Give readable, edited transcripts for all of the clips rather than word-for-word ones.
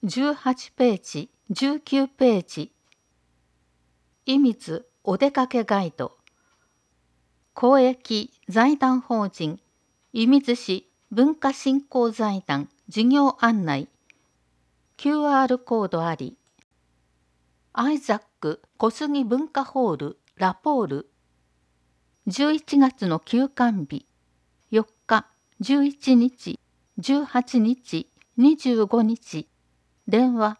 18ページ、19ページ。意味図お出かけガイド。公益財団法人射水市文化振興財団事業案内。QR コードあり。アイザック小杉文化ホールラポール。11月の休館日。4日、11日、18日、25日。電話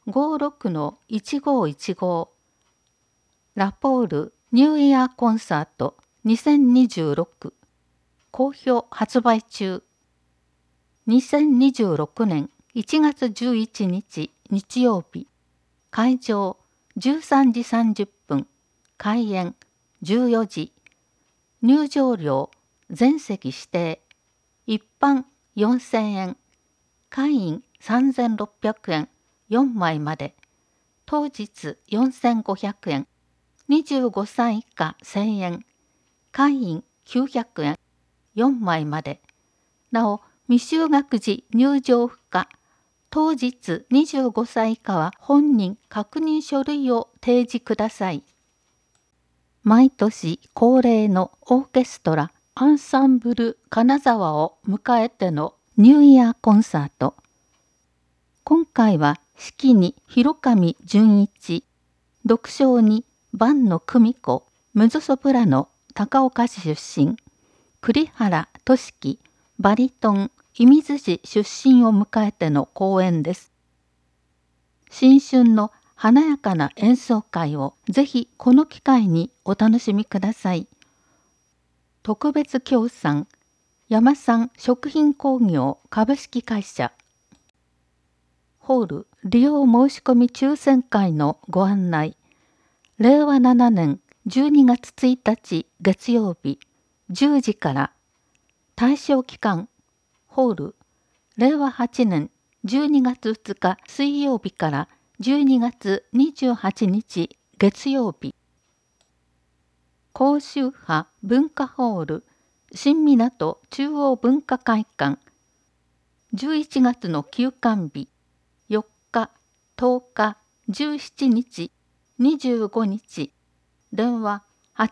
56-1515。ラポールニューイヤーコンサート2026。好評発売中。2026年1月11日日曜日。会場13時30分。開演14時。入場料全席指定。一般4000円。会員3600円。4枚まで。当日4500円。25歳以下1000円。会員900円。4枚まで。なお、未就学児入場不可。当日25歳以下は本人確認書類を提示ください。毎年恒例のオーケストラアンサンブル金沢を迎えてのニューイヤーコンサート。今回は指揮に広上純一、独唱に伴野久美子、メゾソプラノ高岡市出身、栗原俊樹、バリトン射水市出身を迎えての公演です。新春の華やかな演奏会をぜひこの機会にお楽しみください。特別協賛山産食品工業株式会社。ホール利用申し込み抽選会のご案内。令和7年12月1日月曜日10時から。対象期間ホール令和8年12月2日水曜日から12月28日月曜日。甲州派文化ホール新港中央文化会館。11月の休館日4日、10日、17日、25日。電話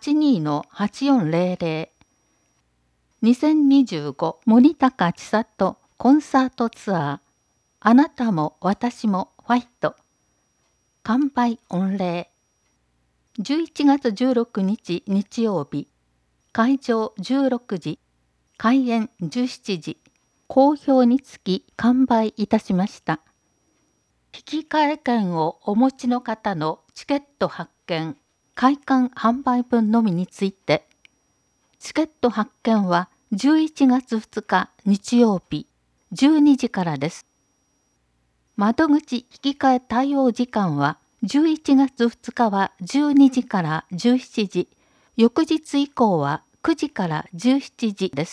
82-8400。2025森高千里コンサートツアー。あなたも私もファイト。完売御礼。11月16日日曜日。会場16時。開演17時。好評につき完売いたしました。引き換え券をお持ちの方のチケット発券、開館販売分のみについて、チケット発券は11月2日日曜日12時からです。窓口引き換え対応時間は11月2日は12時から17時、翌日以降は9時から17時です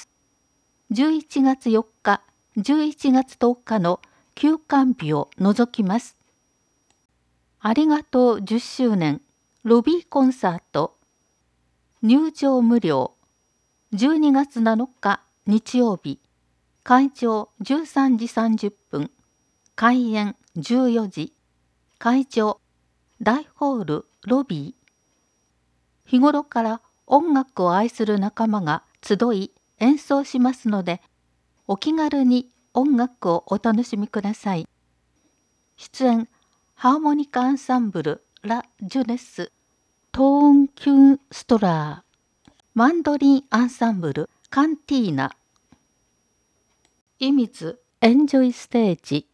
。11月4日、11月10日の休館日を除きます。ありがとう10周年ロビーコンサート。入場無料。12月7日日曜日。会場13時30分。開演14時。会場大ホールロビー。日頃から音楽を愛する仲間が集い演奏しますので、お気軽に音楽をお楽しみください。出演ハーモニカアンサンブルラ・ジュネス、トーン・キュン・ストラー、マンドリンアンサンブルカンティーナ。射水エンジョイステージ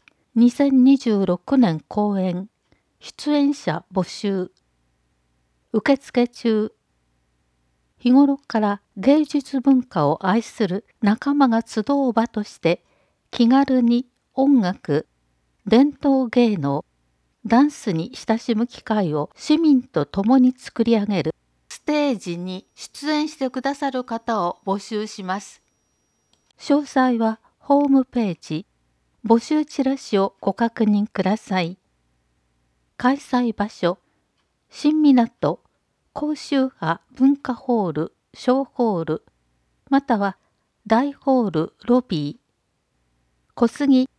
2026年公演。出演者募集。受付中。日頃から芸術文化を愛する仲間が集う場として気軽に音楽、伝統芸能、ダンスに親しむ機会を市民と共に作り上げるステージに出演してくださる方を募集します。詳細はホームページ、募集チラシをご確認ください。開催場所、新港甲州派文化ホール小ホール、または大ホールロビー。小杉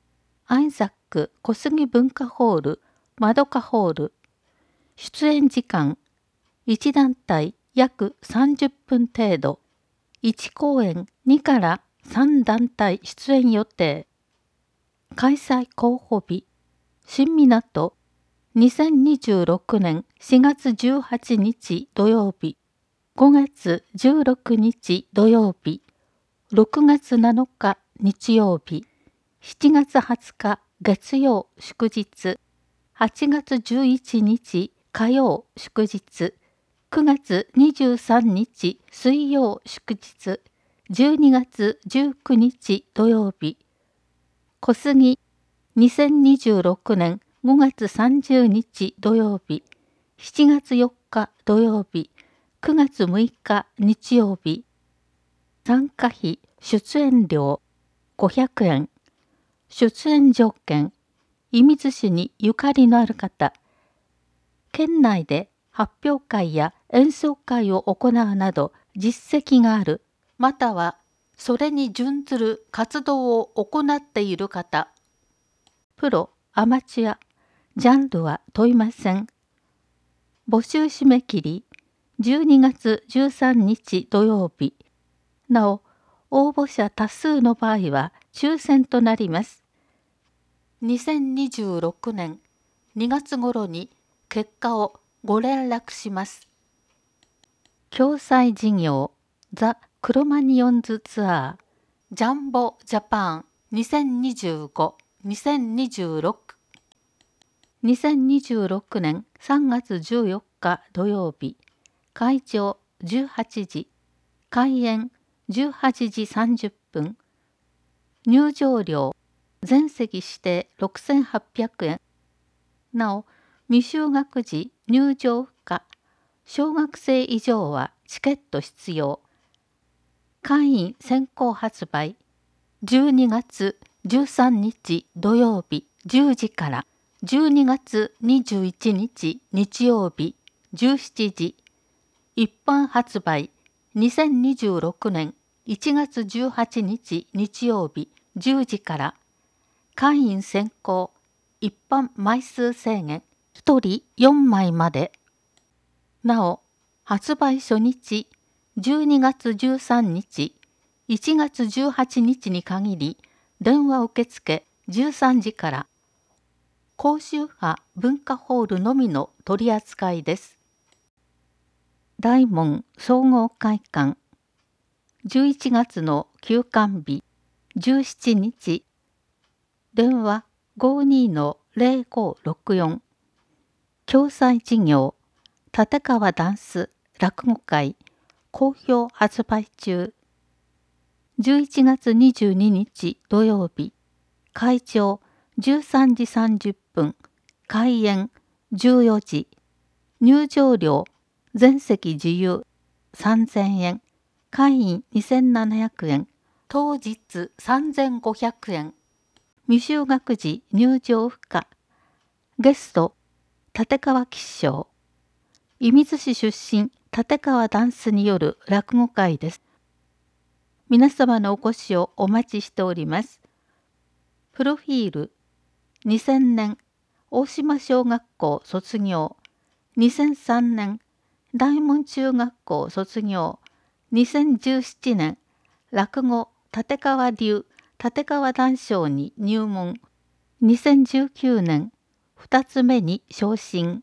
アイザック小杉文化ホール、まどかホール。出演時間、1団体約30分程度。1公演2から3団体出演予定。開催候補日、新港、2026年4月18日土曜日、5月16日土曜日、6月7日日曜日、7月20日月曜祝日、8月11日火曜祝日、9月23日水曜祝日、12月19日土曜日、小杉2026年5月30日土曜日、7月4日土曜日、9月6日日曜日。参加費出演料500円。出演条件、射水市にゆかりのある方、県内で発表会や演奏会を行うなど実績がある、またはそれに準ずる活動を行っている方、プロ、アマチュア、ジャンルは問いません。募集締め切り、12月13日土曜日。なお、応募者多数の場合は抽選となります。2026年2月頃に結果をご連絡します。共催事業、ザ・クロマニオンズツアー、ジャンボ・ジャパン2025-2026。2026年3月14日土曜日、会場18時、開演18時30分、入場料、全席指定6800円。なお、未就学児入場不可、小学生以上はチケット必要。会員先行発売、12月13日土曜日10時から、12月21日日曜日17時。一般発売、2026年1月18日日曜日10時から。会員先行、一般枚数制限、1人4枚まで。なお、発売初日、12月13日、1月18日に限り、電話受付13時から。高周波文化ホールのみの取り扱いです。大門総合会館、11月の休館日、17日、電話52-0564。共催事業、立川ダンス落語会、好評発売中。11月22日土曜日、会場13時30分、開演14時。入場料、全席自由3000円、会員2700円、当日3500円。未就学児入場不可。ゲスト、立川吉祥。射水市出身立川ダンスによる落語会です。皆様のお越しをお待ちしております。プロフィール、2000年大島小学校卒業、2003年大門中学校卒業、2017年落語立川流立川談笑に入門、2019年2つ目に昇進。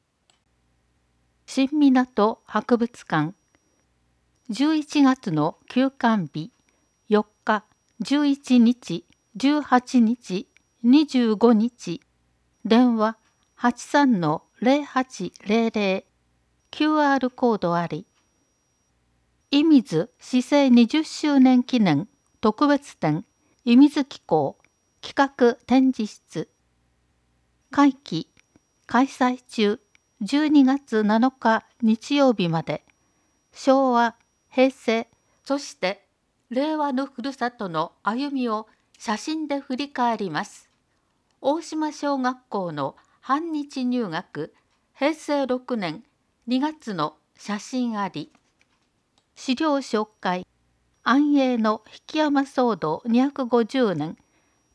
新港博物館、11月の休館日、4日、11日、18日、25日、電話83-0800、QR コードあり。射水市政20周年記念特別展、射水紀行企画展示室。会期、開催中、12月7日日曜日まで。昭和、平成、そして令和のふるさとの歩みを写真で振り返ります。大島小学校の半日入学、平成6年2月の写真あり。資料紹介、安永の引山騒動250年、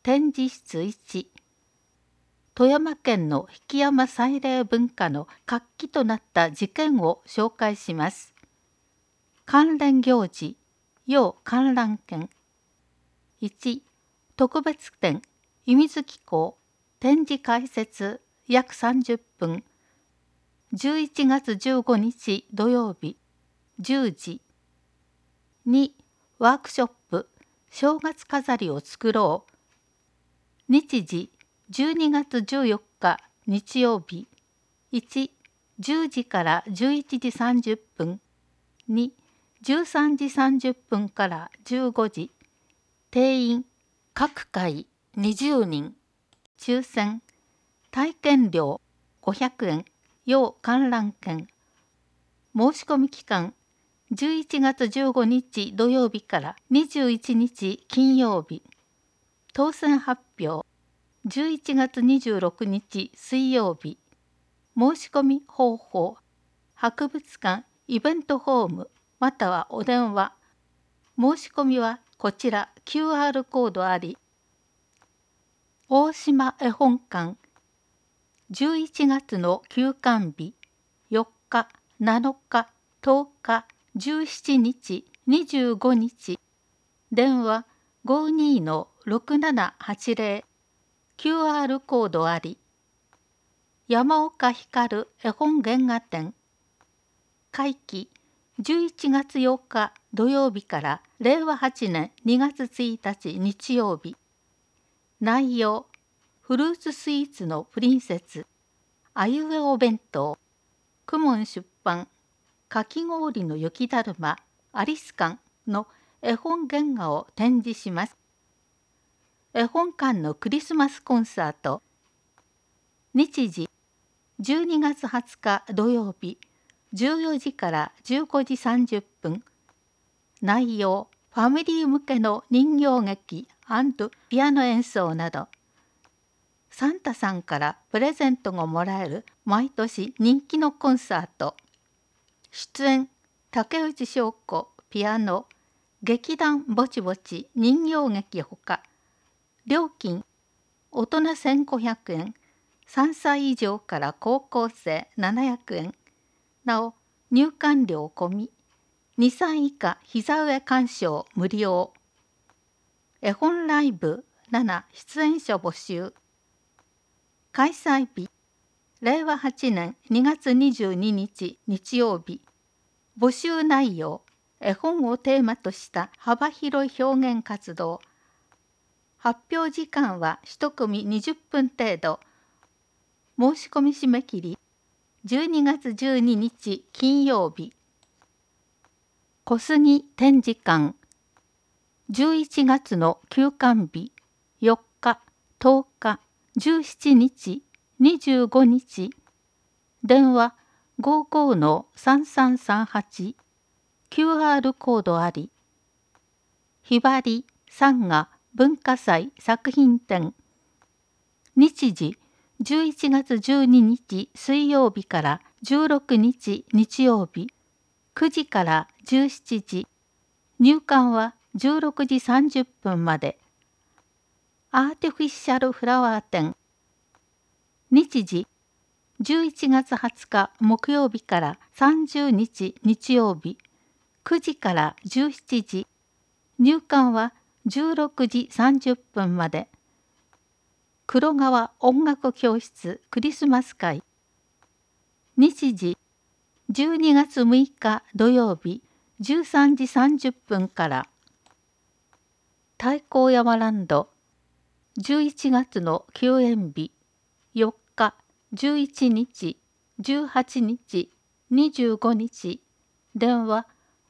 展示室1、富山県の曳山祭礼文化の活気となった事件を紹介します。関連行事、要観覧券。1、特別展、射水港、展示開設約30分。11月15日土曜日、10時。2、ワークショップ、正月飾りを作ろう。日時、12月14日日曜日。1、10時から11時30分。2、13時30分から15時。定員、各回20人。抽選、体験料500円、要観覧券。申し込み期間、11月15日土曜日から21日金曜日。当選発表、11月26日水曜日。申し込み方法、博物館イベントホームまたはお電話。申し込みはこちら QR コードあり。大島絵本館、11月の休館日、4日、7日、10日、17日、25日。電話52-6780。QR コードあり。山岡光絵本原画展。会期11月8日土曜日から令和8年2月1日日曜日。内容、フルーツスイーツのプリンセス、あいうえお弁当、公文出版、かき氷の雪だるま、アリス館の絵本原画を展示します。絵本館のクリスマスコンサート。日時、12月20日土曜日、14時から15時30分。内容、ファミリー向けの人形劇&ピアノ演奏など。サンタさんからプレゼントがもらえる毎年人気のコンサート。出演、竹内翔子ピアノ、劇団ぼちぼち人形劇ほか。料金、大人1500円、3歳以上から高校生700円。なお、入館料込み。2歳以下膝上鑑賞無料。絵本ライブ7出演者募集。開催日、令和8年2月22日日曜日。募集内容、絵本をテーマとした幅広い表現活動。発表時間は1組20分程度。申し込み締め切り、12月12日金曜日。小杉展示館、11月の休館日、4日、10日、17日、25日。電話55-3338。QR コードあり。ひばり山河文化祭作品展。日時、11月12日水曜日から16日日曜日。9時から17時。入館は16時30分まで。アーティフィシャルフラワー展。日時、11月20日木曜日から30日日曜日。9時から17時。入館は16時30分まで。黒川音楽教室クリスマス会。日時、12月6日土曜日13時30分から。太閤山ランド、11月の休園日、4日、11日、18日、25日。電話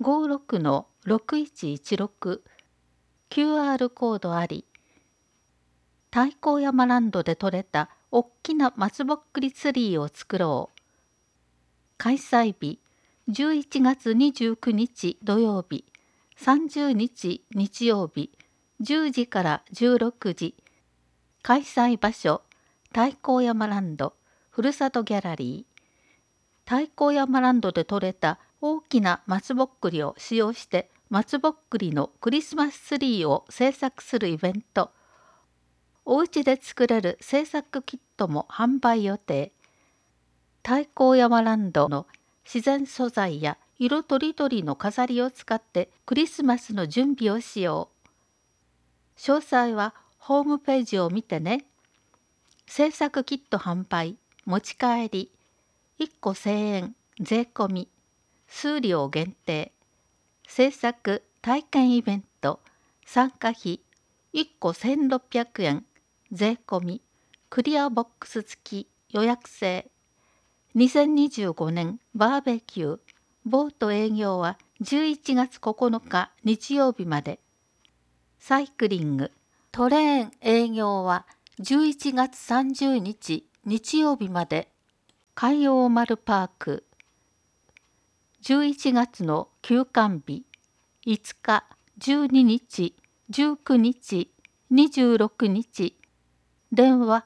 56-6116。QR コードあり。太閤山ランドで採れたおっきな松ぼっくりツリーを作ろう。開催日、11月29日土曜日、30日日曜日、10時から16時。開催場所、太閤山ランド、ふるさとギャラリー。太閤山ランドで採れた大きな松ぼっくりを使用して松ぼっくりのクリスマスツリーを制作するイベント。 お家で作れる制作キットも販売予定。太閤山ランドの自然素材や色とりどりの飾りを使ってクリスマスの準備をしよう。詳細はホームページを見てね。制作キット販売、持ち帰り、1個1000円、税込み、数量限定。制作体験イベント、参加費1個1600円、税込み、クリアボックス付き、予約制。2025年バーベキュー、ボート営業は11月9日日曜日まで。サイクリング、トレーン営業は11月30日日曜日まで。海王丸パーク、11月の休館日、5日、12日、19日、26日。電話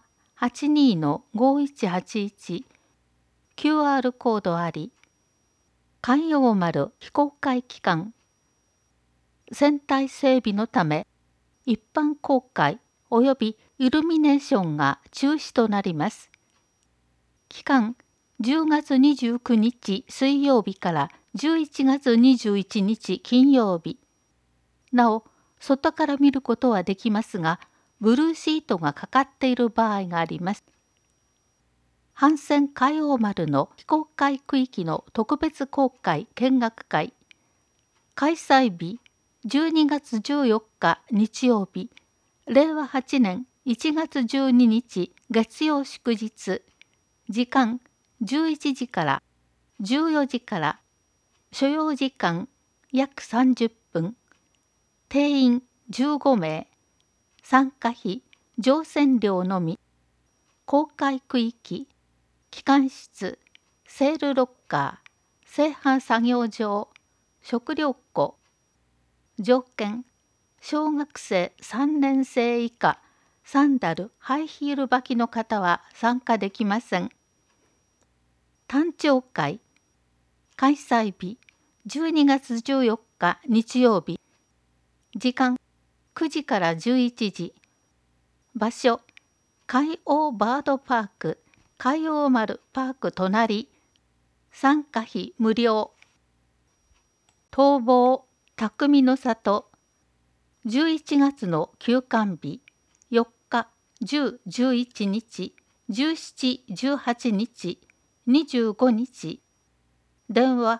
82-5181、QR コードあり。海王丸非公開期間、船体整備のため一般公開及びイルミネーションが中止となります。期間10月29日水曜日から11月21日金曜日。なお、外から見ることはできますが、ブルーシートがかかっている場合があります。帆船海王丸の非公開区域の特別公開見学会。開催日12月14日日曜日、令和8年1月12日月曜祝日。時間11時から14時から。所要時間約30分。定員15名。参加費乗船料のみ。公開区域、機関室、セールロッカー、製版作業場、食料庫。条件、小学生3年生以下、サンダル・ハイヒール履きの方は参加できません。誕生会、開催日12月14日日曜日。時間9時から11時。場所、海王バードパーク、海王丸パーク隣。参加費無料。逃亡、匠の里。11月の休館日、4日、10、11日、17、18日、25日。電話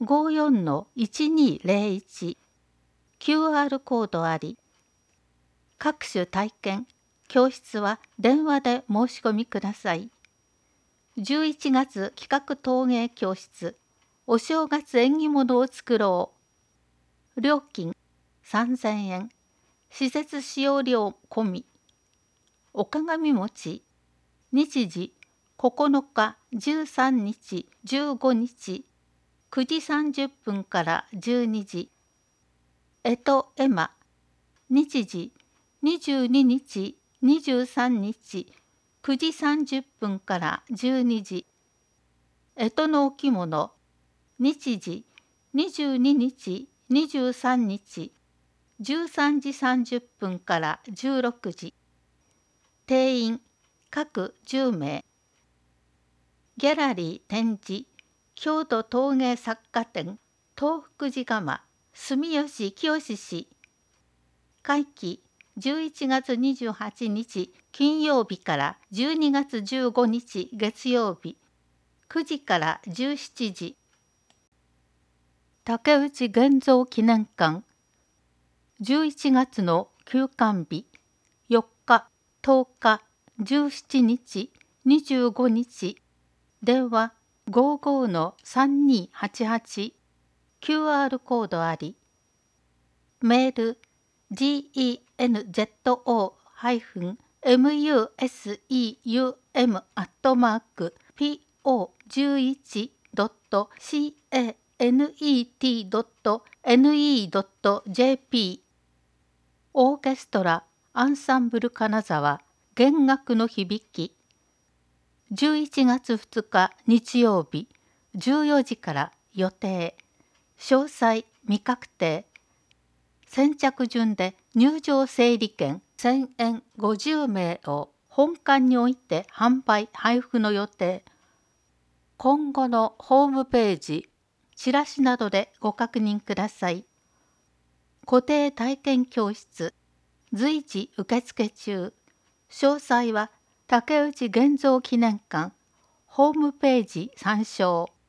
54-1201、QR コードあり。各種体験、教室は電話で申し込みください。11月企画陶芸教室、お正月縁起物を作ろう。料金3000円、施設使用料込み。お鏡餅、日時9日、13日、15日、9時30分から12時。干支絵馬、日時22日、23日、9時30分から12時。干支の置物、日時22日、23日、13時30分から16時。定員各10名。ギャラリー展示、郷土陶芸作家展、東福寺窯、住吉清氏。会期11月28日金曜日から12月15日月曜日、9時から17時。竹内現像記念館、11月の休館日、4日、10日、17日、25日。電話55-3288、QR コードあり。メールgenzo-museum@canet.ne.jp。 オーケストラアンサンブル金沢弦楽の響き。11月2日日曜日14時から予定。詳細未確定。先着順で入場整理券 1000円50名を本館において販売配布の予定。今後のホームページ、チラシなどでご確認ください。固定体験教室、随時受付中。詳細は竹内現像記念館ホームページ参照。